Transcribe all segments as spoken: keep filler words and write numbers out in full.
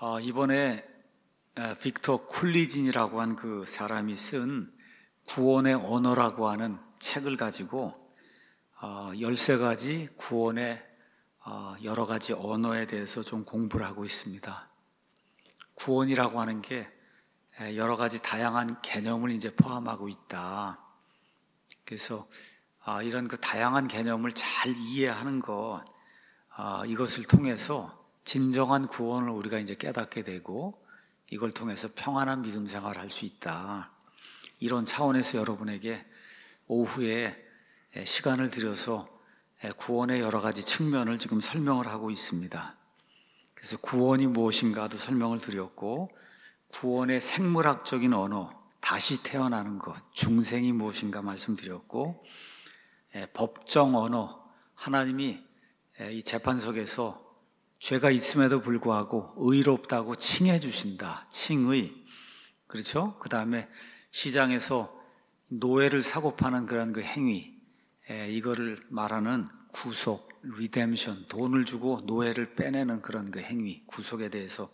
어, 이번에 에, 빅터 쿨리진이라고 한 그 사람이 쓴 구원의 언어라고 하는 책을 가지고 어, 열세 가지 구원의 어, 여러 가지 언어에 대해서 좀 공부를 하고 있습니다. 구원이라고 하는 게 여러 가지 다양한 개념을 이제 포함하고 있다. 그래서 아, 이런 그 다양한 개념을 잘 이해하는 것, 아, 이것을 통해서 진정한 구원을 우리가 이제 깨닫게 되고 이걸 통해서 평안한 믿음 생활을 할 수 있다. 이런 차원에서 여러분에게 오후에 시간을 들여서 구원의 여러 가지 측면을 지금 설명을 하고 있습니다. 그래서 구원이 무엇인가도 설명을 드렸고, 구원의 생물학적인 언어, 다시 태어나는 것, 중생이 무엇인가 말씀드렸고, 법정 언어, 하나님이 이 재판석에서 죄가 있음에도 불구하고 의롭다고 칭해 주신다. 칭의. 그렇죠? 그 다음에 시장에서 노예를 사고 파는 그런 그 행위, 이거를 말하는 구속, 리뎀션, 돈을 주고 노예를 빼내는 그런 그 행위, 구속에 대해서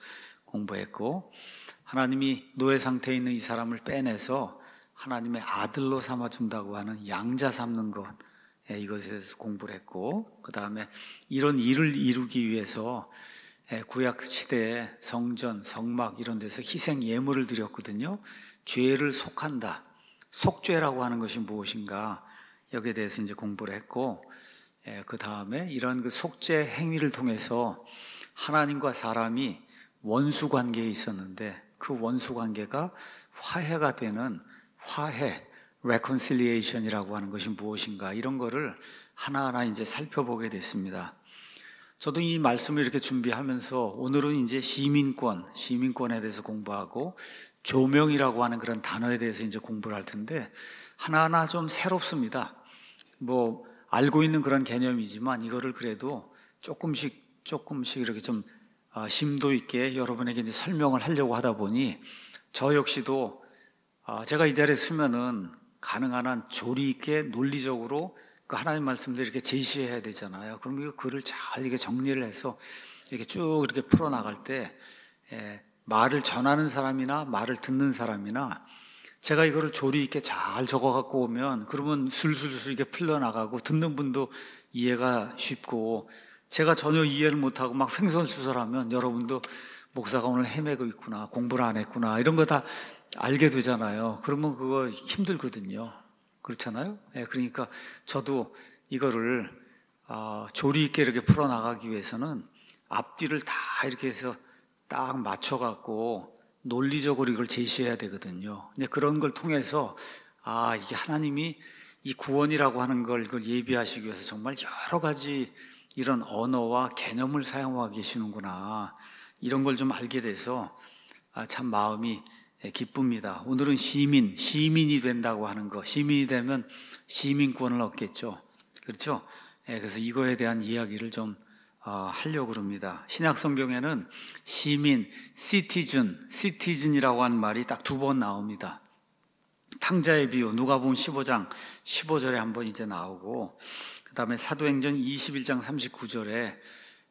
공부했고, 하나님이 노예 상태에 있는 이 사람을 빼내서 하나님의 아들로 삼아준다고 하는 양자 삼는 것, 이것에 대해서 공부를 했고, 그 다음에 이런 일을 이루기 위해서 구약 시대에 성전, 성막 이런 데서 희생 예물을 드렸거든요. 죄를 속한다. 속죄라고 하는 것이 무엇인가, 여기에 대해서 이제 공부를 했고, 그 다음에 이런 그 속죄 행위를 통해서 하나님과 사람이 원수 관계에 있었는데 그 원수 관계가 화해가 되는 화해, reconciliation이라고 하는 것이 무엇인가, 이런 거를 하나하나 이제 살펴보게 됐습니다. 저도 이 말씀을 이렇게 준비하면서 오늘은 이제 시민권, 시민권에 대해서 공부하고 조명이라고 하는 그런 단어에 대해서 이제 공부를 할 텐데 하나하나 좀 새롭습니다. 뭐 알고 있는 그런 개념이지만 이거를 그래도 조금씩 조금씩 이렇게 좀 심도 있게 여러분에게 이제 설명을 하려고 하다 보니 저 역시도 제가 이 자리에 서면은 가능한 한 조리 있게 논리적으로 그 하나님 말씀들 이렇게 제시해야 되잖아요. 그럼 이 글을 잘 이렇게 정리를 해서 이렇게 쭉 이렇게 풀어나갈 때 예, 말을 전하는 사람이나 말을 듣는 사람이나 제가 이거를 조리 있게 잘 적어 갖고 오면 그러면 술술술 이렇게 풀려나가고 듣는 분도 이해가 쉽고, 제가 전혀 이해를 못하고 막 횡설수설하면 여러분도 목사가 오늘 헤매고 있구나, 공부를 안 했구나, 이런 거 다 알게 되잖아요. 그러면 그거 힘들거든요. 그렇잖아요. 네, 그러니까 저도 이거를 어, 조리 있게 이렇게 풀어나가기 위해서는 앞뒤를 다 이렇게 해서 딱 맞춰갖고 논리적으로 이걸 제시해야 되거든요. 근데 그런 걸 통해서 아, 이게 하나님이 이 구원이라고 하는 걸 이걸 예비하시기 위해서 정말 여러 가지 이런 언어와 개념을 사용하고 계시는구나, 이런 걸 좀 알게 돼서 아, 참 마음이 기쁩니다. 오늘은 시민, 시민이 된다고 하는 거, 시민이 되면 시민권을 얻겠죠. 그렇죠? 그래서 이거에 대한 이야기를 좀 하려고 합니다. 신약 성경에는 시민, citizen, citizen이라고 하는 말이 딱 두 번 나옵니다. 탕자의 비유, 누가복음 십오 장 십오 절에 한번 이제 나오고, 그 다음에 사도행전 이십일 장 삼십구 절에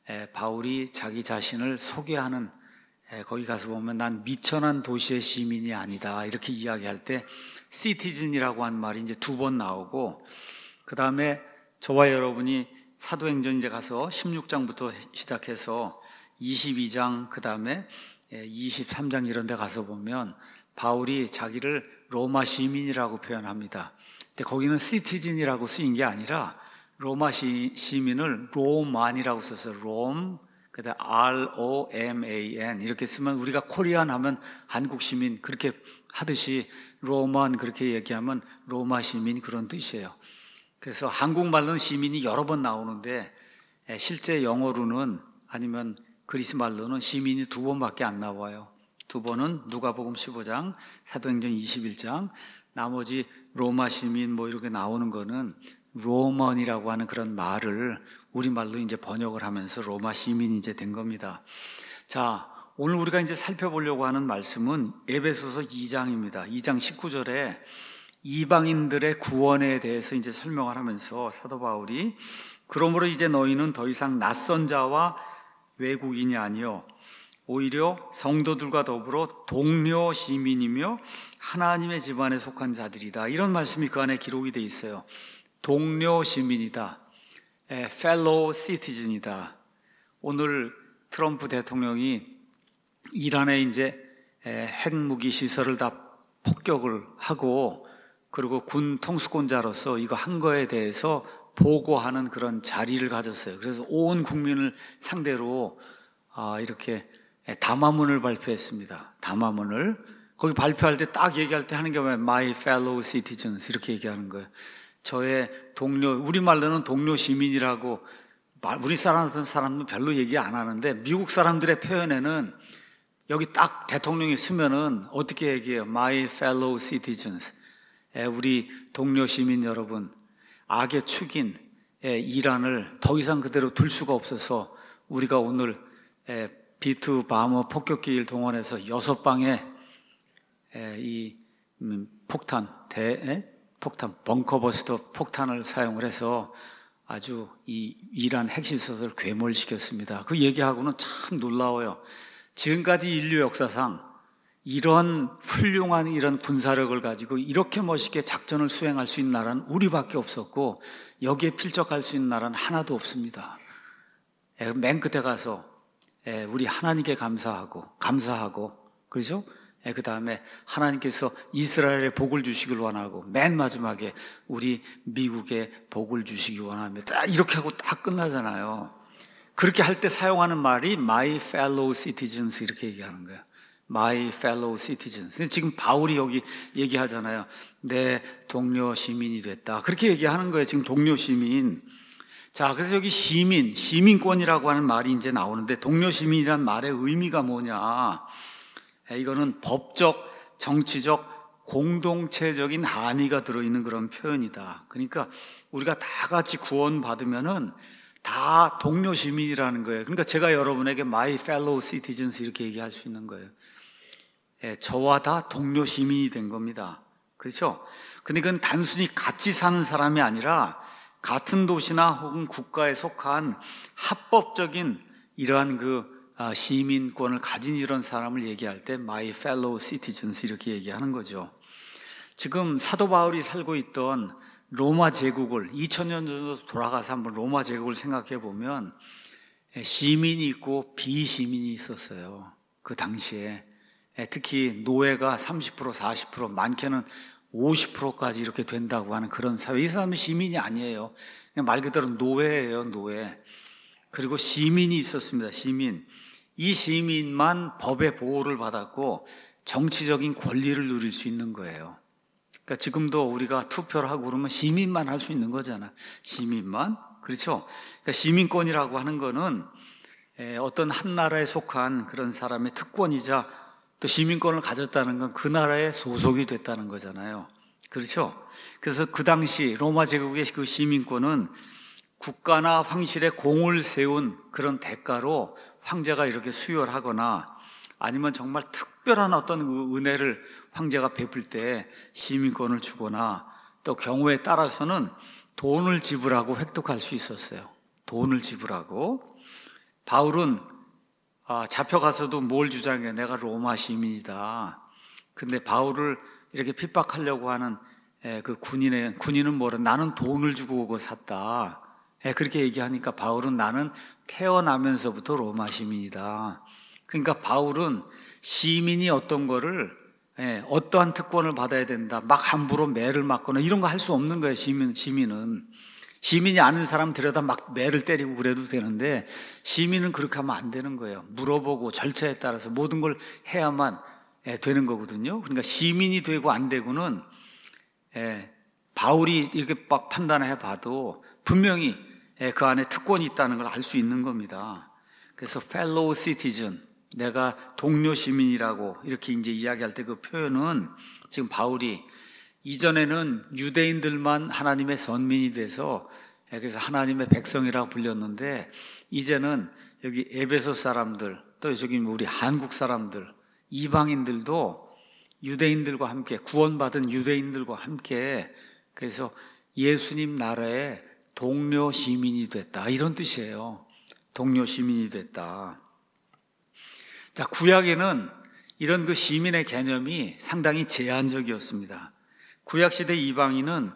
바울이 자기 자신을 소개하는, 거기 가서 보면 난 미천한 도시의 시민이 아니다, 이렇게 이야기할 때 citizen이라고 하는 말이 이제 두 번 나오고, 그 다음에 저와 여러분이 사도행전 이제 가서 십육 장부터 시작해서 이십이 장, 그 다음에 이십삼 장 이런 데 가서 보면 바울이 자기를 로마 시민이라고 표현합니다. 근데 거기는 citizen이라고 쓰인 게 아니라 로마 시, 시민을 로만이라고 써서 롬, 그 다음에 알 오 엠 에이 엔 이렇게 쓰면 우리가 코리안 하면 한국 시민 그렇게 하듯이 로만 그렇게 얘기하면 로마 시민, 그런 뜻이에요. 그래서 한국말로는 시민이 여러 번 나오는데 실제 영어로는 아니면 그리스 말로는 시민이 두 번밖에 안 나와요. 두 번은 누가복음 십오 장, 사도행전 이십일 장, 나머지 로마 시민 뭐 이렇게 나오는 거는 로먼이라고 하는 그런 말을 우리말로 이제 번역을 하면서 로마 시민이 이제 된 겁니다. 자, 오늘 우리가 이제 살펴보려고 하는 말씀은 에베소서 이 장입니다. 이 장 십구 절에 이방인들의 구원에 대해서 이제 설명을 하면서 사도 바울이 그러므로 이제 너희는 더 이상 낯선 자와 외국인이 아니요 오히려 성도들과 더불어 동료 시민이며 하나님의 집안에 속한 자들이다. 이런 말씀이 그 안에 기록이 돼 있어요. 동료 시민이다. fellow citizen이다. 오늘 트럼프 대통령이 이란에 이제 핵무기 시설을 다 폭격을 하고 그리고 군 통수권자로서 이거 한 거에 대해서 보고하는 그런 자리를 가졌어요. 그래서 온 국민을 상대로 이렇게 담화문을 발표했습니다. 담화문을 거기 발표할 때 딱 얘기할 때 하는 게 뭐예요? My fellow citizens 이렇게 얘기하는 거예요. 저의 동료, 우리말로는 동료 시민이라고 우리 사람 같은 사람은 별로 얘기 안 하는데 미국 사람들의 표현에는 여기 딱 대통령이 쓰면은 어떻게 얘기해요? My fellow citizens. 우리 동료 시민 여러분, 악의 축인 이란을 더 이상 그대로 둘 수가 없어서 우리가 오늘 비투 바머 폭격기를 동원해서 여섯 방의 이 폭탄, 대, 폭탄, 벙커버스터 폭탄을 사용을 해서 아주 이 이란 핵시설을 괴멸시켰습니다. 그 얘기하고는 참 놀라워요. 지금까지 인류 역사상 이런 훌륭한 이런 군사력을 가지고 이렇게 멋있게 작전을 수행할 수 있는 나라는 우리밖에 없었고 여기에 필적할 수 있는 나라는 하나도 없습니다. 맨 끝에 가서 우리 하나님께 감사하고 감사하고 그렇죠? 그 다음에 하나님께서 이스라엘에 복을 주시길 원하고 맨 마지막에 우리 미국에 복을 주시기 원합니다. 이렇게 하고 딱 끝나잖아요. 그렇게 할 때 사용하는 말이 My fellow citizens 이렇게 얘기하는 거예요. My fellow citizens. 지금 바울이 여기 얘기하잖아요. 내 동료 시민이 됐다. 그렇게 얘기하는 거예요. 지금 동료 시민. 자, 그래서 여기 시민, 시민권이라고 하는 말이 이제 나오는데 동료 시민이란 말의 의미가 뭐냐? 이거는 법적, 정치적, 공동체적인 한의가 들어있는 그런 표현이다. 그러니까 우리가 다 같이 구원받으면은 다 동료 시민이라는 거예요. 그러니까 제가 여러분에게 My fellow citizens 이렇게 얘기할 수 있는 거예요. 예, 저와 다 동료 시민이 된 겁니다. 그렇죠? 근데 그건 단순히 같이 사는 사람이 아니라 같은 도시나 혹은 국가에 속한 합법적인 이러한 그 시민권을 가진 이런 사람을 얘기할 때 My fellow citizens 이렇게 얘기하는 거죠. 지금 사도 바울이 살고 있던 로마 제국을 이천 년 전으로 돌아가서 한번 로마 제국을 생각해 보면 시민이 있고 비시민이 있었어요. 그 당시에 특히 노예가 삼십 퍼센트 사십 퍼센트 많게는 오십 퍼센트까지 이렇게 된다고 하는 그런 사회. 이 사람은 시민이 아니에요. 그냥 말 그대로 노예예요, 노예. 그리고 시민이 있었습니다. 시민. 이 시민만 법의 보호를 받았고 정치적인 권리를 누릴 수 있는 거예요. 그러니까 지금도 우리가 투표를 하고 그러면 시민만 할 수 있는 거잖아. 시민만. 그렇죠? 그러니까 시민권이라고 하는 거는 어떤 한 나라에 속한 그런 사람의 특권이자 또 시민권을 가졌다는 건 그 나라에 소속이 됐다는 거잖아요. 그렇죠? 그래서 그 당시 로마 제국의 그 시민권은 국가나 황실에 공을 세운 그런 대가로 황제가 이렇게 수여하거나 아니면 정말 특별한 어떤 은혜를 황제가 베풀 때 시민권을 주거나 또 경우에 따라서는 돈을 지불하고 획득할 수 있었어요. 돈을 지불하고. 바울은 잡혀가서도 뭘 주장해? 내가 로마 시민이다. 근데 바울을 이렇게 핍박하려고 하는 그 군인의, 군인은 뭐래? 나는 돈을 주고 오고 샀다. 그렇게 얘기하니까 바울은 나는 태어나면서부터 로마 시민이다. 그러니까 바울은 시민이 어떤 거를 어떠한 특권을 받아야 된다. 막 함부로 매를 맞거나 이런 거 할 수 없는 거예요. 시민, 시민은. 시민이 아는 사람 데려다 막 매를 때리고 그래도 되는데 시민은 그렇게 하면 안 되는 거예요. 물어보고 절차에 따라서 모든 걸 해야만 되는 거거든요. 그러니까 시민이 되고 안 되고는 바울이 이렇게 막 판단해 봐도 분명히 그 안에 특권이 있다는 걸 알 수 있는 겁니다. 그래서 fellow citizen, 내가 동료 시민이라고 이렇게 이제 이야기할 때 그 표현은 지금 바울이 이전에는 유대인들만 하나님의 선민이 돼서 그래서 하나님의 백성이라고 불렸는데 이제는 여기 에베소 사람들 또 저기 우리 한국 사람들 이방인들도 유대인들과 함께 구원받은 유대인들과 함께 그래서 예수님 나라의 동료 시민이 됐다 이런 뜻이에요. 동료 시민이 됐다. 자, 구약에는 이런 그 시민의 개념이 상당히 제한적이었습니다. 구약시대 이방인은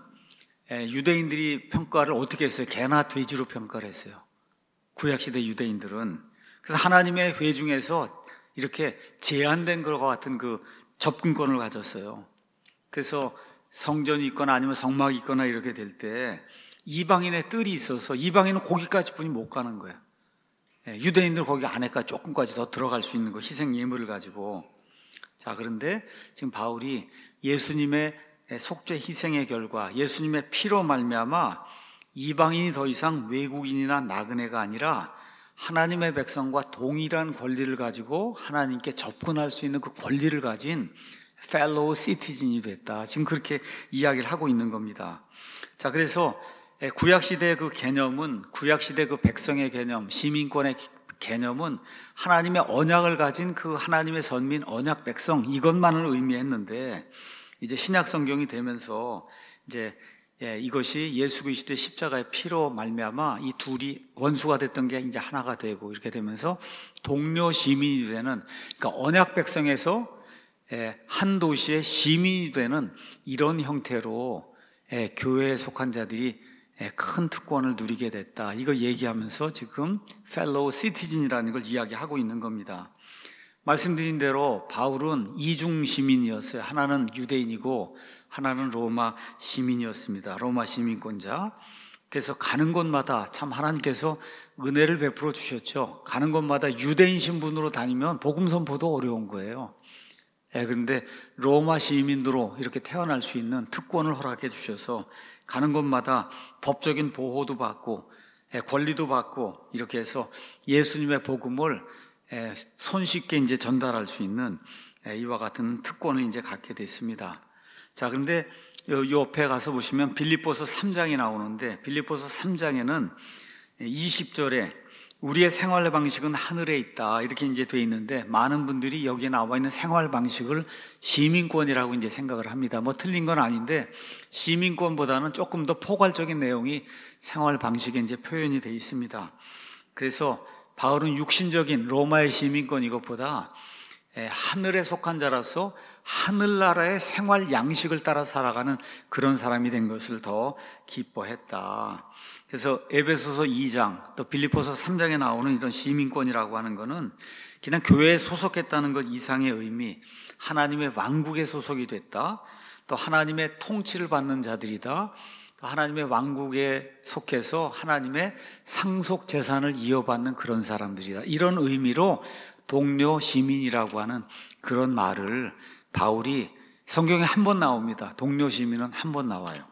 유대인들이 평가를 어떻게 했어요? 개나 돼지로 평가를 했어요. 구약시대 유대인들은. 그래서 하나님의 회 중에서 이렇게 제한된 것과 같은 그 접근권을 가졌어요. 그래서 성전이 있거나 아니면 성막이 있거나 이렇게 될 때 이방인의 뜰이 있어서 이방인은 거기까지 뿐이 못 가는 거예요. 유대인들 거기 안에까지 조금까지 더 들어갈 수 있는 거, 희생 예물을 가지고. 자, 그런데 지금 바울이 예수님의 속죄 희생의 결과, 예수님의 피로 말미암아 이방인이 더 이상 외국인이나 나그네가 아니라 하나님의 백성과 동일한 권리를 가지고 하나님께 접근할 수 있는 그 권리를 가진 fellow citizen이 됐다. 지금 그렇게 이야기를 하고 있는 겁니다. 자, 그래서 구약시대의 그 개념은, 구약시대 그 백성의 개념, 시민권의 개념은 하나님의 언약을 가진 그 하나님의 선민 언약 백성, 이것만을 의미했는데, 이제 신약 성경이 되면서 이제 예, 이것이 예수 그리스도의 십자가의 피로 말미암아 이 둘이 원수가 됐던 게 이제 하나가 되고 이렇게 되면서 동료 시민이 되는, 그러니까 언약 백성에서 예, 한 도시의 시민이 되는 이런 형태로 예, 교회에 속한 자들이 예, 큰 특권을 누리게 됐다. 이거 얘기하면서 지금 fellow citizen이라는 걸 이야기하고 있는 겁니다. 말씀드린 대로 바울은 이중 시민이었어요. 하나는 유대인이고 하나는 로마 시민이었습니다. 로마 시민권자. 그래서 가는 곳마다 참 하나님께서 은혜를 베풀어 주셨죠. 가는 곳마다 유대인 신분으로 다니면 복음 선포도 어려운 거예요. 예, 그런데 로마 시민으로 이렇게 태어날 수 있는 특권을 허락해 주셔서 가는 곳마다 법적인 보호도 받고 예, 권리도 받고 이렇게 해서 예수님의 복음을 예, 손쉽게 이제 전달할 수 있는 예, 이와 같은 특권을 이제 갖게 됐습니다. 자, 그런데 요 옆에 가서 보시면 빌립보서 삼 장이 나오는데, 빌립보서 삼 장에는 이십 절에 우리의 생활 방식은 하늘에 있다 이렇게 이제 돼 있는데, 많은 분들이 여기에 나와 있는 생활 방식을 시민권이라고 이제 생각을 합니다. 뭐 틀린 건 아닌데 시민권보다는 조금 더 포괄적인 내용이 생활 방식에 이제 표현이 돼 있습니다. 그래서 바울은 육신적인 로마의 시민권 이것보다 하늘에 속한 자라서 하늘나라의 생활 양식을 따라 살아가는 그런 사람이 된 것을 더 기뻐했다. 그래서 에베소서 이 장 또 빌립보서 삼 장에 나오는 이런 시민권이라고 하는 것은 그냥 교회에 소속했다는 것 이상의 의미, 하나님의 왕국에 소속이 됐다, 또 하나님의 통치를 받는 자들이다, 또 하나님의 왕국에 속해서 하나님의 상속 재산을 이어받는 그런 사람들이다, 이런 의미로 동료 시민이라고 하는 그런 말을 바울이 성경에 한 번 나옵니다. 동료 시민은 한 번 나와요.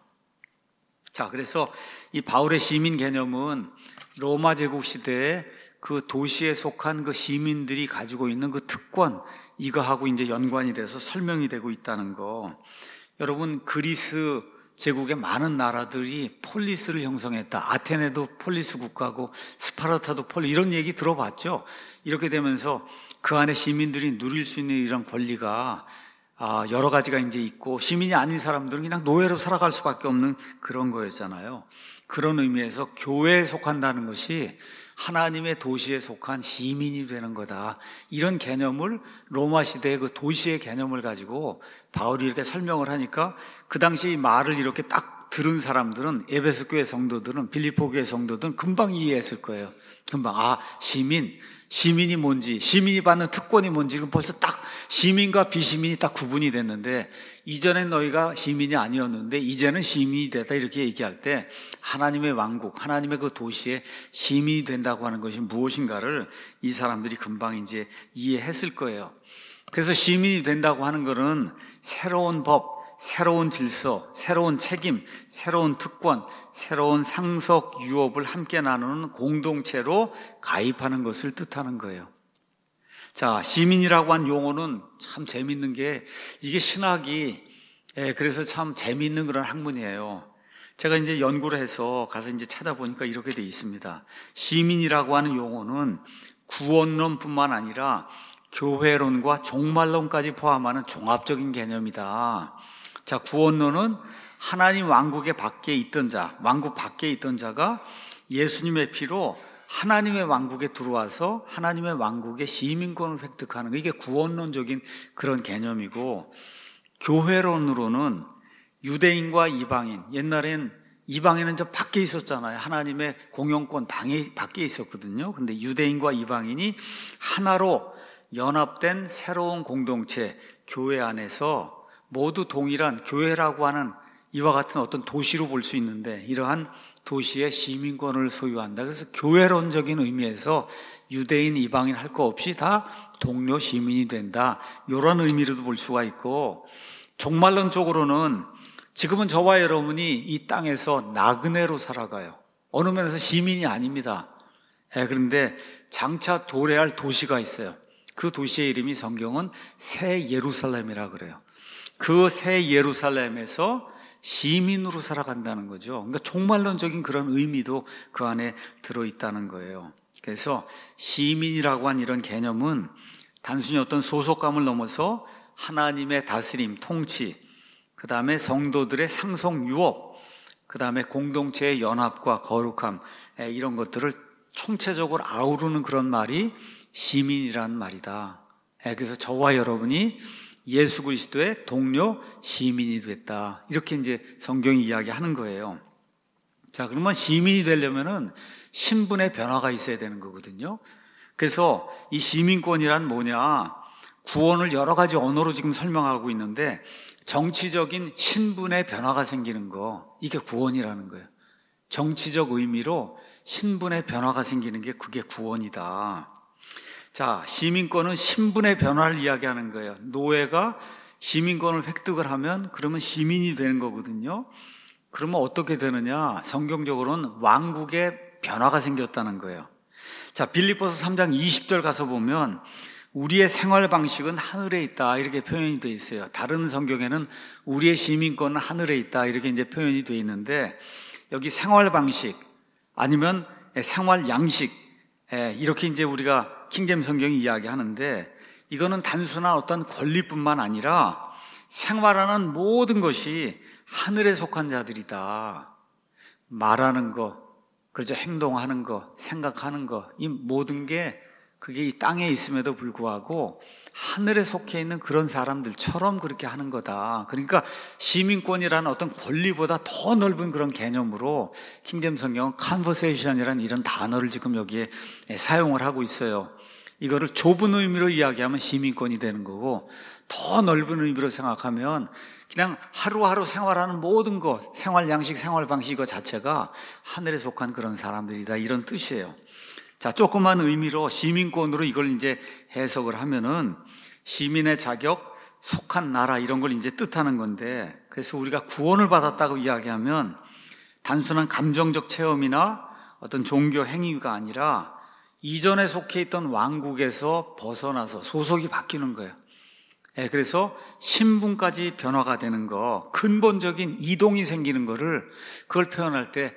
자, 그래서 이 바울의 시민 개념은 로마 제국 시대에 그 도시에 속한 그 시민들이 가지고 있는 그 특권, 이거하고 이제 연관이 돼서 설명이 되고 있다는 거. 여러분, 그리스 제국의 많은 나라들이 폴리스를 형성했다. 아테네도 폴리스 국가고 스파르타도 폴리스, 이런 얘기 들어봤죠? 이렇게 되면서 그 안에 시민들이 누릴 수 있는 이런 권리가 여러 가지가 이제 있고, 시민이 아닌 사람들은 그냥 노예로 살아갈 수밖에 없는 그런 거였잖아요. 그런 의미에서 교회에 속한다는 것이 하나님의 도시에 속한 시민이 되는 거다, 이런 개념을 로마 시대의 그 도시의 개념을 가지고 바울이 이렇게 설명을 하니까 그 당시 이 말을 이렇게 딱 들은 사람들은, 에베소 교회 성도들은, 빌립보 교회 성도들은 금방 이해했을 거예요. 금방 아, 시민 시민이 뭔지, 시민이 받는 특권이 뭔지, 그럼 벌써 딱 시민과 비시민이 딱 구분이 됐는데, 이전엔 너희가 시민이 아니었는데 이제는 시민이 됐다, 이렇게 얘기할 때 하나님의 왕국, 하나님의 그 도시에 시민이 된다고 하는 것이 무엇인가를 이 사람들이 금방 이제 이해했을 거예요. 그래서 시민이 된다고 하는 것은 새로운 법, 새로운 질서, 새로운 책임, 새로운 특권, 새로운 상속 유업을 함께 나누는 공동체로 가입하는 것을 뜻하는 거예요. 자, 시민이라고 한 용어는 참 재밌는 게, 이게 신학이 예, 그래서 참 재미있는 그런 학문이에요. 제가 이제 연구를 해서 가서 이제 찾아보니까 이렇게 돼 있습니다. 시민이라고 하는 용어는 구원론뿐만 아니라 교회론과 종말론까지 포함하는 종합적인 개념이다. 자, 구원론은 하나님 왕국의 밖에 있던 자, 왕국 밖에 있던 자가 예수님의 피로 하나님의 왕국에 들어와서 하나님의 왕국의 시민권을 획득하는 거, 이게 구원론적인 그런 개념이고, 교회론으로는 유대인과 이방인, 옛날엔 이방인은 저 밖에 있었잖아요. 하나님의 공영권 방에 밖에 있었거든요. 근데 유대인과 이방인이 하나로 연합된 새로운 공동체, 교회 안에서 모두 동일한 교회라고 하는 이와 같은 어떤 도시로 볼 수 있는데, 이러한 도시의 시민권을 소유한다. 그래서 교회론적인 의미에서 유대인, 이방인 할 거 없이 다 동료 시민이 된다, 이런 의미로도 볼 수가 있고, 종말론적으로는 지금은 저와 여러분이 이 땅에서 나그네로 살아가요. 어느 면에서 시민이 아닙니다. 예, 그런데 장차 도래할 도시가 있어요. 그 도시의 이름이 성경은 새 예루살렘이라 그래요. 그 새 예루살렘에서 시민으로 살아간다는 거죠. 그러니까 종말론적인 그런 의미도 그 안에 들어있다는 거예요. 그래서 시민이라고 한 이런 개념은 단순히 어떤 소속감을 넘어서 하나님의 다스림, 통치, 그 다음에 성도들의 상속 유업, 그 다음에 공동체의 연합과 거룩함, 이런 것들을 총체적으로 아우르는 그런 말이 시민이라는 말이다. 그래서 저와 여러분이 예수 그리스도의 동료 시민이 됐다, 이렇게 이제 성경이 이야기하는 거예요. 자, 그러면 시민이 되려면은 신분의 변화가 있어야 되는 거거든요. 그래서 이 시민권이란 뭐냐? 구원을 여러 가지 언어로 지금 설명하고 있는데, 정치적인 신분의 변화가 생기는 거, 이게 구원이라는 거예요. 정치적 의미로 신분의 변화가 생기는 게 그게 구원이다. 자, 시민권은 신분의 변화를 이야기하는 거예요. 노예가 시민권을 획득을 하면 그러면 시민이 되는 거거든요. 그러면 어떻게 되느냐? 성경적으로는 왕국의 변화가 생겼다는 거예요. 자, 빌립보서 삼 장 이십 절 가서 보면 우리의 생활 방식은 하늘에 있다, 이렇게 표현이 되어 있어요. 다른 성경에는 우리의 시민권은 하늘에 있다, 이렇게 이제 표현이 되어 있는데, 여기 생활 방식 아니면 생활 양식, 이렇게 이제 우리가 킹제임 성경이 이야기하는데, 이거는 단순한 어떤 권리뿐만 아니라 생활하는 모든 것이 하늘에 속한 자들이다. 말하는 거, 그렇죠, 행동하는 거, 생각하는 거, 이 모든 게 그게 이 땅에 있음에도 불구하고 하늘에 속해 있는 그런 사람들처럼 그렇게 하는 거다. 그러니까 시민권이라는 어떤 권리보다 더 넓은 그런 개념으로 킹제임 성경은 conversation이라는 이런 단어를 지금 여기에 사용을 하고 있어요. 이거를 좁은 의미로 이야기하면 시민권이 되는 거고, 더 넓은 의미로 생각하면 그냥 하루하루 생활하는 모든 것, 생활 양식, 생활 방식 이거 자체가 하늘에 속한 그런 사람들이다, 이런 뜻이에요. 자, 조그만 의미로 시민권으로 이걸 이제 해석을 하면은 시민의 자격, 속한 나라, 이런 걸 이제 뜻하는 건데, 그래서 우리가 구원을 받았다고 이야기하면 단순한 감정적 체험이나 어떤 종교 행위가 아니라 이전에 속해 있던 왕국에서 벗어나서 소속이 바뀌는 거예요. 예, 그래서 신분까지 변화가 되는 거, 근본적인 이동이 생기는 거를, 그걸 표현할 때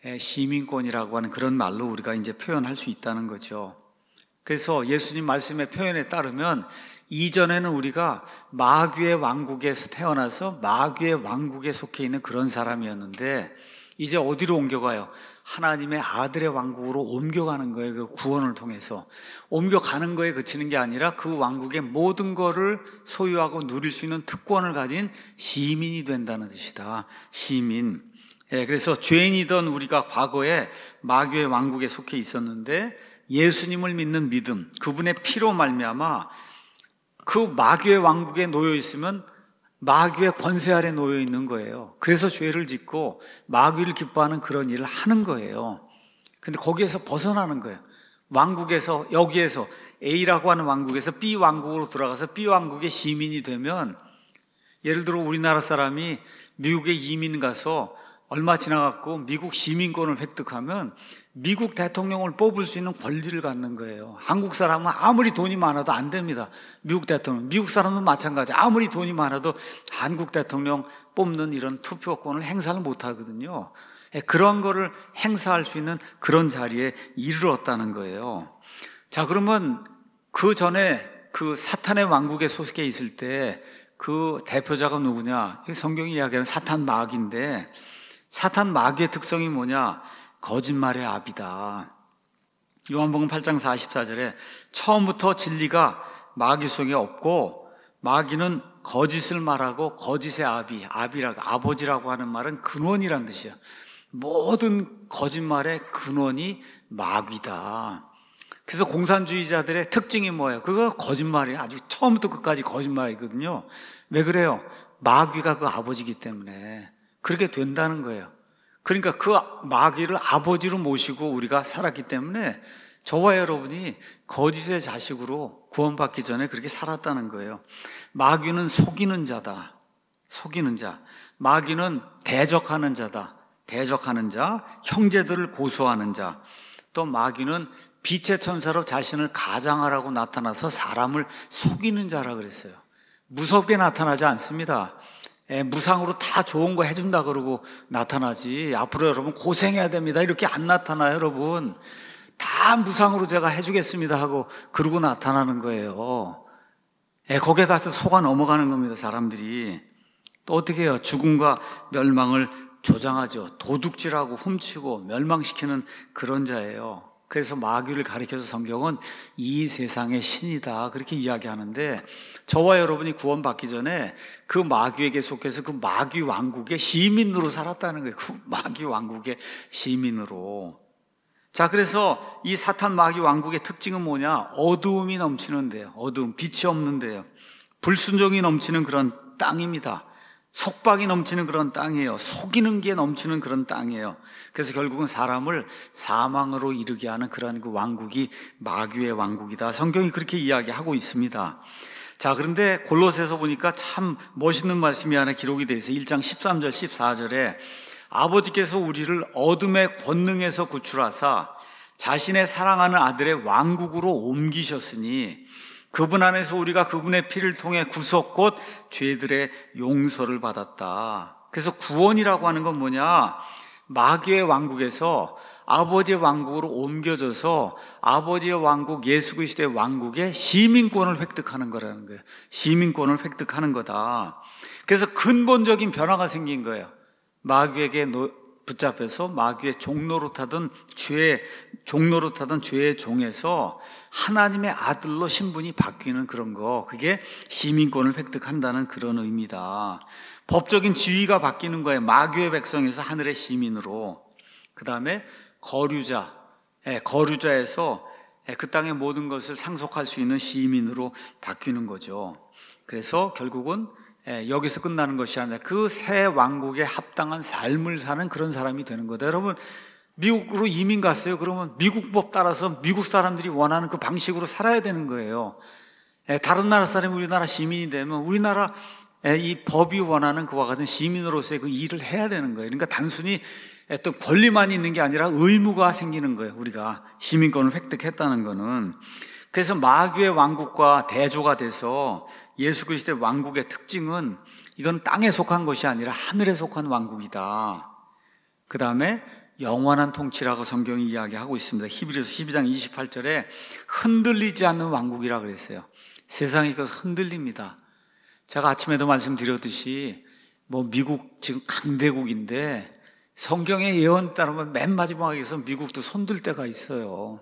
시민권이라고 하는 그런 말로 우리가 이제 표현할 수 있다는 거죠. 그래서 예수님 말씀의 표현에 따르면 이전에는 우리가 마귀의 왕국에서 태어나서 마귀의 왕국에 속해 있는 그런 사람이었는데, 이제 어디로 옮겨가요? 하나님의 아들의 왕국으로 옮겨가는 거예요. 그 구원을 통해서 옮겨가는 거에 그치는 게 아니라 그 왕국의 모든 거를 소유하고 누릴 수 있는 특권을 가진 시민이 된다는 뜻이다. 시민. 예, 그래서 죄인이던 우리가 과거에 마귀의 왕국에 속해 있었는데, 예수님을 믿는 믿음, 그분의 피로 말미암아 그 마귀의 왕국에 놓여 있으면 마귀의 권세 아래 놓여 있는 거예요. 그래서 죄를 짓고 마귀를 기뻐하는 그런 일을 하는 거예요. 근데 거기에서 벗어나는 거예요. 왕국에서, 여기에서 A라고 하는 왕국에서 B 왕국으로 들어가서 B 왕국의 시민이 되면, 예를 들어 우리나라 사람이 미국에 이민 가서 얼마 지나갖고 미국 시민권을 획득하면 미국 대통령을 뽑을 수 있는 권리를 갖는 거예요. 한국 사람은 아무리 돈이 많아도 안 됩니다. 미국 대통령, 미국 사람은 마찬가지. 아무리 돈이 많아도 한국 대통령 뽑는 이런 투표권을 행사를 못 하거든요. 그런 거를 행사할 수 있는 그런 자리에 이르렀다는 거예요. 자, 그러면 그 전에 그 사탄의 왕국에 소속해 있을 때 그 대표자가 누구냐? 성경이 이야기하는 사탄 마귀인데, 사탄 마귀의 특성이 뭐냐? 거짓말의 아비다. 요한복음 팔 장 사십사 절에 처음부터 진리가 마귀 속에 없고 마귀는 거짓을 말하고 거짓의 아비, 아비라고, 아버지라고 하는 말은 근원이란 뜻이에요. 모든 거짓말의 근원이 마귀다. 그래서 공산주의자들의 특징이 뭐예요? 그거 거짓말이에요. 아주 처음부터 끝까지 거짓말이거든요. 왜 그래요? 마귀가 그 아버지이기 때문에 그렇게 된다는 거예요. 그러니까 그 마귀를 아버지로 모시고 우리가 살았기 때문에 저와 여러분이 거짓의 자식으로 구원받기 전에 그렇게 살았다는 거예요. 마귀는 속이는 자다. 속이는 자. 마귀는 대적하는 자다. 대적하는 자. 형제들을 고소하는 자. 또 마귀는 빛의 천사로 자신을 가장하라고 나타나서 사람을 속이는 자라 그랬어요. 무섭게 나타나지 않습니다. 에, 무상으로 다 좋은 거 해준다 그러고 나타나지. 앞으로 여러분 고생해야 됩니다. 이렇게 안 나타나요, 여러분. 다 무상으로 제가 해주겠습니다 하고 그러고 나타나는 거예요. 에, 거기에 다 속아 넘어가는 겁니다, 사람들이. 또 어떻게 해요? 죽음과 멸망을 조장하죠. 도둑질하고 훔치고 멸망시키는 그런 자예요. 그래서 마귀를 가리켜서 성경은 이 세상의 신이다 그렇게 이야기하는데, 저와 여러분이 구원받기 전에 그 마귀에게 속해서 그 마귀 왕국의 시민으로 살았다는 거예요. 그 마귀 왕국의 시민으로. 자, 그래서 이 사탄 마귀 왕국의 특징은 뭐냐? 어두움이 넘치는데요. 어두움, 빛이 없는데요. 불순종이 넘치는 그런 땅입니다. 속박이 넘치는 그런 땅이에요. 속이는 게 넘치는 그런 땅이에요. 그래서 결국은 사람을 사망으로 이르게 하는 그런 그 왕국이 마귀의 왕국이다. 성경이 그렇게 이야기하고 있습니다. 자, 그런데 골로새서 보니까 참 멋있는 말씀이 하나 기록이 되어 있어요. 일 장 십삼 절 십사 절에 아버지께서 우리를 어둠의 권능에서 구출하사 자신의 사랑하는 아들의 왕국으로 옮기셨으니 그분 안에서 우리가 그분의 피를 통해 구속 곧 죄들의 용서를 받았다. 그래서 구원이라고 하는 건 뭐냐? 마귀의 왕국에서 아버지의 왕국으로 옮겨져서 아버지의 왕국, 예수 그리스도의 왕국의 시민권을 획득하는 거라는 거예요. 시민권을 획득하는 거다. 그래서 근본적인 변화가 생긴 거예요. 마귀에게 붙잡혀서 마귀의 종로로 타던 죄, 종로로 타던 죄의 종에서 하나님의 아들로 신분이 바뀌는 그런 거, 그게 시민권을 획득한다는 그런 의미다. 법적인 지위가 바뀌는 거예요. 마귀의 백성에서 하늘의 시민으로. 그 다음에 거류자, 예, 거류자에서 그 땅의 모든 것을 상속할 수 있는 시민으로 바뀌는 거죠. 그래서 결국은 예, 여기서 끝나는 것이 아니라 그 새 왕국에 합당한 삶을 사는 그런 사람이 되는 거다. 여러분, 미국으로 이민 갔어요. 그러면 미국 법 따라서 미국 사람들이 원하는 그 방식으로 살아야 되는 거예요. 예, 다른 나라 사람이 우리나라 시민이 되면 우리나라 예, 이 법이 원하는 그와 같은 시민으로서의 그 일을 해야 되는 거예요. 그러니까 단순히 어떤 권리만 있는 게 아니라 의무가 생기는 거예요. 우리가 시민권을 획득했다는 거는. 그래서 마귀의 왕국과 대조가 돼서 예수 그리스도의 왕국의 특징은 이건 땅에 속한 것이 아니라 하늘에 속한 왕국이다. 그 다음에 영원한 통치라고 성경이 이야기하고 있습니다. 히브리서 십이 장 이십팔 절에 흔들리지 않는 왕국이라고 그랬어요. 세상이 그래서 흔들립니다. 제가 아침에도 말씀드렸듯이 뭐 미국 지금 강대국인데 성경의 예언 따르면 맨 마지막에서 미국도 손들 때가 있어요.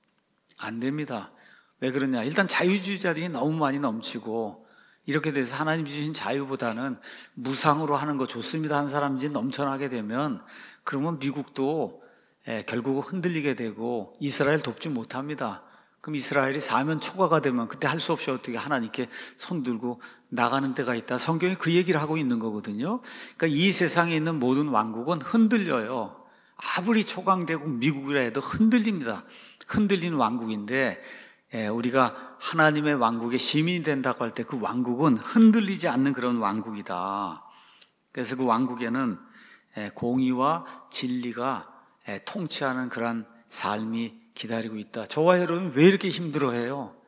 안 됩니다. 왜 그러냐? 일단 자유주의자들이 너무 많이 넘치고 이렇게 돼서 하나님 주신 자유보다는 무상으로 하는 거 좋습니다 하는 사람들이 넘쳐나게 되면 그러면 미국도 예, 결국은 흔들리게 되고 이스라엘 돕지 못합니다. 그럼 이스라엘이 사면 초과가 되면 그때 할 수 없이 어떻게 하나님께 손들고 나가는 때가 있다. 성경이 그 얘기를 하고 있는 거거든요. 그러니까 이 세상에 있는 모든 왕국은 흔들려요. 아무리 초강대국 미국이라 해도 흔들립니다. 흔들리는 왕국인데 예, 우리가 하나님의 왕국의 시민이 된다고 할 때 그 왕국은 흔들리지 않는 그런 왕국이다. 그래서 그 왕국에는 예, 공의와 진리가 예, 통치하는 그런 삶이 기다리고 있다. 저와 여러분 왜 이렇게 힘들어해요?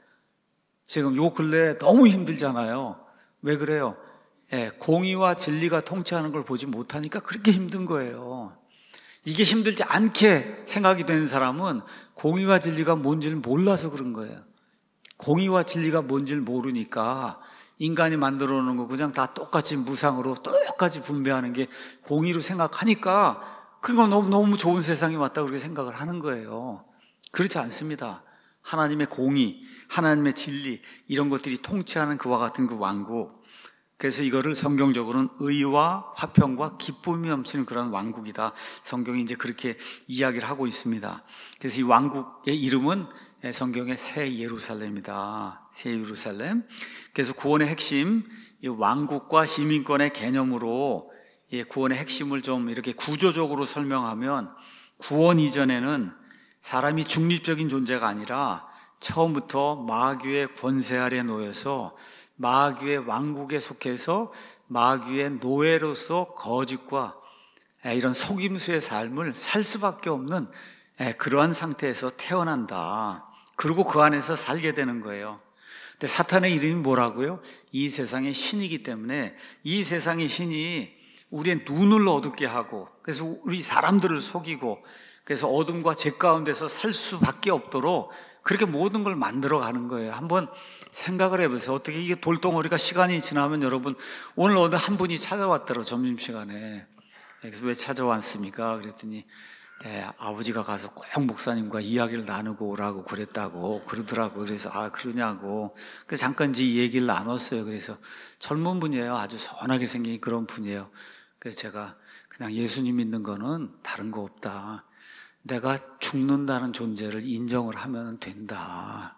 지금 요 근래에 너무 힘들잖아요. 왜 그래요? 예, 공의와 진리가 통치하는 걸 보지 못하니까 그렇게 힘든 거예요. 이게 힘들지 않게 생각이 되는 사람은 공의와 진리가 뭔지를 몰라서 그런 거예요. 공의와 진리가 뭔지를 모르니까 인간이 만들어 놓은 거 그냥 다 똑같이 무상으로 똑같이 분배하는 게 공의로 생각하니까 그거 너무 너무 좋은 세상이 왔다 그렇게 생각을 하는 거예요. 그렇지 않습니다. 하나님의 공의, 하나님의 진리, 이런 것들이 통치하는 그와 같은 그 왕국. 그래서 이거를 성경적으로는 의와 화평과 기쁨이 넘치는 그런 왕국이다. 성경이 이제 그렇게 이야기를 하고 있습니다. 그래서 이 왕국의 이름은 성경의 새 예루살렘이다. 새 예루살렘. 그래서 구원의 핵심, 이 왕국과 시민권의 개념으로 구원의 핵심을 좀 이렇게 구조적으로 설명하면, 구원 이전에는 사람이 중립적인 존재가 아니라 처음부터 마귀의 권세 아래 놓여서 마귀의 왕국에 속해서 마귀의 노예로서 거짓과 이런 속임수의 삶을 살 수밖에 없는 그러한 상태에서 태어난다. 그리고 그 안에서 살게 되는 거예요. 근데 사탄의 이름이 뭐라고요? 이 세상의 신이기 때문에 이 세상의 신이 우리의 눈을 어둡게 하고, 그래서 우리 사람들을 속이고, 그래서 어둠과 죄 가운데서 살 수밖에 없도록 그렇게 모든 걸 만들어 가는 거예요. 한번 생각을 해보세요. 어떻게 이게 돌덩어리가 시간이 지나면, 여러분 오늘 어느 한 분이 찾아왔더라고요. 점심시간에. 그래서 왜 찾아왔습니까? 그랬더니 예, 아버지가 가서 꼭 목사님과 이야기를 나누고 오라고 그랬다고 그러더라고요. 그래서 아 그러냐고. 그래서 잠깐 이제 이 얘기를 나눴어요. 그래서 젊은 분이에요. 아주 선하게 생긴 그런 분이에요. 그래서 제가 그냥 예수님 믿는 거는 다른 거 없다. 내가 죽는다는 존재를 인정을 하면 된다.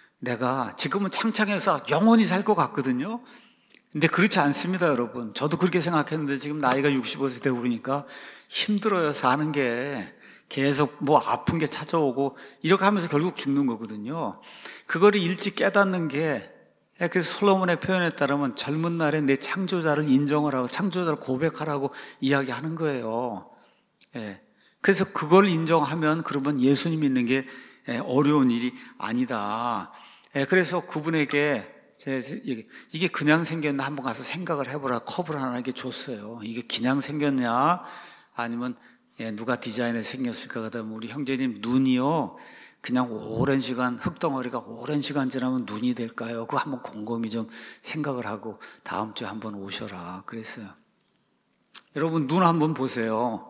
내가 지금은 창창해서 영원히 살 것 같거든요. 근데 그렇지 않습니다, 여러분. 저도 그렇게 생각했는데 지금 나이가 육십오 세 되고 그러니까 힘들어요. 사는 게 계속 뭐 아픈 게 찾아오고 이렇게 하면서 결국 죽는 거거든요. 그거를 일찍 깨닫는 게, 그래서 솔로몬의 표현에 따르면 젊은 날에 내 창조자를 인정을 하고 창조자를 고백하라고 이야기하는 거예요. 예. 그래서 그걸 인정하면 그러면 예수님 믿는 게 어려운 일이 아니다. 그래서 그분에게 이게 그냥 생겼나 한번 가서 생각을 해보라. 컵을 하나 이렇게 줬어요. 이게 그냥 생겼냐 아니면 누가 디자인에 생겼을까 하다 보면 우리 형제님 눈이요 그냥 오랜 시간, 흙덩어리가 오랜 시간 지나면 눈이 될까요? 그거 한번 곰곰이 좀 생각을 하고 다음 주에 한번 오셔라 그랬어요. 여러분 눈 한번 보세요.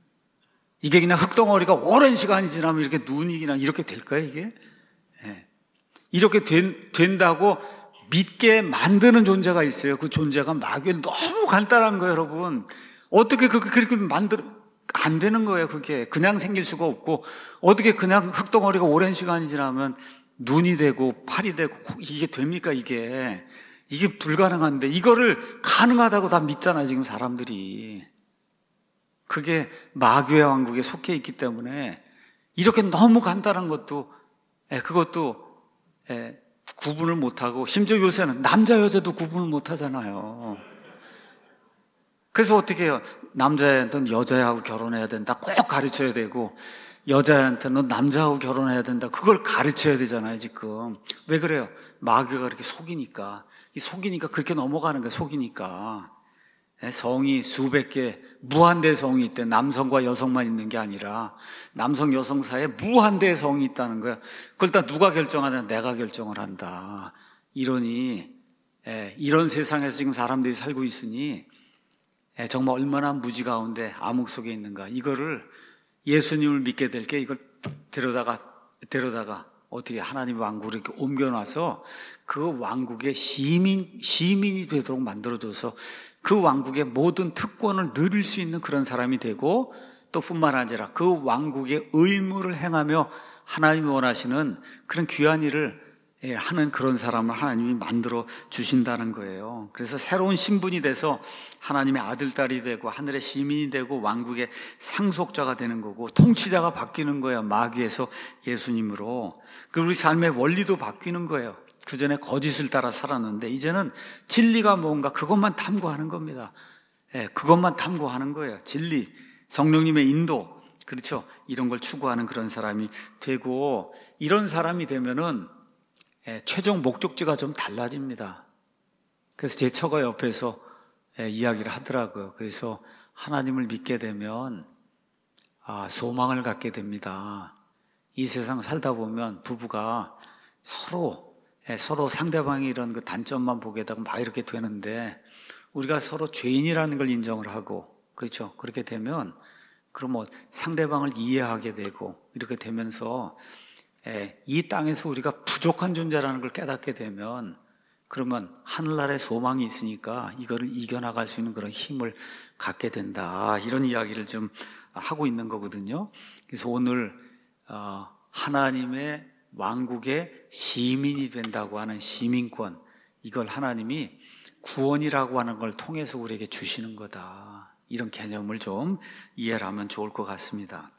이게 그냥 흙덩어리가 오랜 시간이 지나면 이렇게 눈이 그냥 이렇게 될까요, 이게? 네. 이렇게 된, 된다고 믿게 만드는 존재가 있어요. 그 존재가 마귀를 너무 간단한 거예요, 여러분. 어떻게 그렇게, 그렇게 만들어, 안 되는 거예요, 그게. 그냥 생길 수가 없고, 어떻게 그냥 흙덩어리가 오랜 시간이 지나면 눈이 되고, 팔이 되고, 이게 됩니까, 이게? 이게 불가능한데, 이거를 가능하다고 다 믿잖아요, 지금 사람들이. 그게 마귀의 왕국에 속해 있기 때문에 이렇게 너무 간단한 것도 그것도 구분을 못하고, 심지어 요새는 남자 여자도 구분을 못하잖아요. 그래서 어떻게 해요? 남자한테는 여자하고 결혼해야 된다 꼭 가르쳐야 되고, 여자한테는 남자하고 결혼해야 된다 그걸 가르쳐야 되잖아요. 지금 왜 그래요? 마귀가 그렇게 속이니까. 이 속이니까 그렇게 넘어가는 거예요. 속이니까. 성이 수백 개, 무한대의 성이 있대. 남성과 여성만 있는 게 아니라 남성 여성 사이에 무한대의 성이 있다는 거야. 그걸 다 누가 결정하냐? 내가 결정을 한다. 이러니 예, 이런 세상에서 지금 사람들이 살고 있으니 예, 정말 얼마나 무지 가운데 암흑 속에 있는가. 이거를 예수님을 믿게 될 게 이걸 데려다가 데려다가 어떻게 하나님의 왕국을 이렇게 옮겨놔서 그 왕국의 시민 시민이 되도록 만들어줘서 그 왕국의 모든 특권을 누릴 수 있는 그런 사람이 되고, 또 뿐만 아니라 그 왕국의 의무를 행하며 하나님이 원하시는 그런 귀한 일을 하는 그런 사람을 하나님이 만들어 주신다는 거예요. 그래서 새로운 신분이 돼서 하나님의 아들, 딸이 되고 하늘의 시민이 되고 왕국의 상속자가 되는 거고, 통치자가 바뀌는 거예요. 마귀에서 예수님으로. 그리고 우리 삶의 원리도 바뀌는 거예요. 그 전에 거짓을 따라 살았는데 이제는 진리가 뭔가 그것만 탐구하는 겁니다. 예, 그것만 탐구하는 거예요. 진리, 성령님의 인도, 그렇죠? 이런 걸 추구하는 그런 사람이 되고, 이런 사람이 되면은 예, 최종 목적지가 좀 달라집니다. 그래서 제 처가 옆에서 예, 이야기를 하더라고요. 그래서 하나님을 믿게 되면 아, 소망을 갖게 됩니다. 이 세상 살다 보면 부부가 서로 서로 상대방이 이런 그 단점만 보게 되고 막 이렇게 되는데, 우리가 서로 죄인이라는 걸 인정을 하고, 그렇죠? 그렇게 되면 그럼 뭐 상대방을 이해하게 되고 이렇게 되면서 예, 이 땅에서 우리가 부족한 존재라는 걸 깨닫게 되면 그러면 하늘나라에 소망이 있으니까 이거를 이겨나갈 수 있는 그런 힘을 갖게 된다. 이런 이야기를 좀 하고 있는 거거든요. 그래서 오늘 하나님의 왕국의 시민이 된다고 하는 시민권, 이걸 하나님이 구원이라고 하는 걸 통해서 우리에게 주시는 거다. 이런 개념을 좀 이해를 하면 좋을 것 같습니다.